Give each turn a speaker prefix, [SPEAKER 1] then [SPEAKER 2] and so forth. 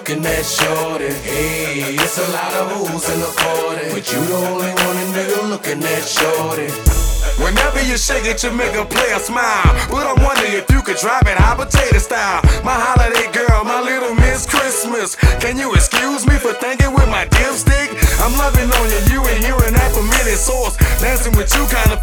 [SPEAKER 1] looking at shorty. Hey, it's a lot of hoes in the party, but you the only one a nigga looking at shorty.
[SPEAKER 2] Whenever you shake it, you make a player smile. But I'm wondering if you could drop it hot potato style. My holiday girl, my little Miss Christmas. Can you excuse me for thinking with my dipstick? I'm loving on you, you ain't hearing that from any source. Dancing with you kinda